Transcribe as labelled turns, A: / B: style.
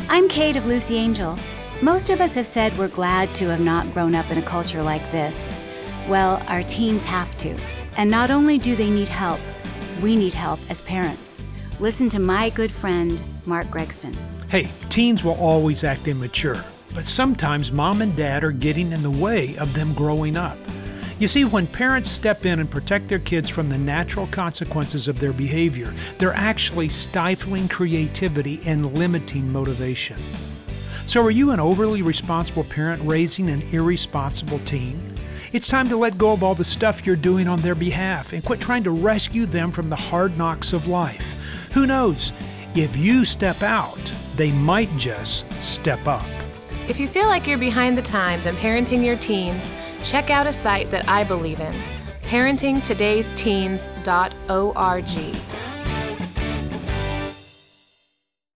A: I'm Kate of Lucy Angel. Most of us have said we're glad to have not grown up in a culture like this. Well, our teens have to. And not only do they need help, we need help as parents. Listen to my good friend, Mark Gregston.
B: Hey, teens will always act immature, but sometimes mom and dad are getting in the way of them growing up. You see, when parents step in and protect their kids from the natural consequences of their behavior, they're actually stifling creativity and limiting motivation. So are you an overly responsible parent raising an irresponsible teen? It's time to let go of all the stuff you're doing on their behalf and quit trying to rescue them from the hard knocks of life. Who knows? If you step out, they might just step up.
C: If you feel like you're behind the times and parenting your teens, check out a site that I believe in, parentingtodaysteens.org.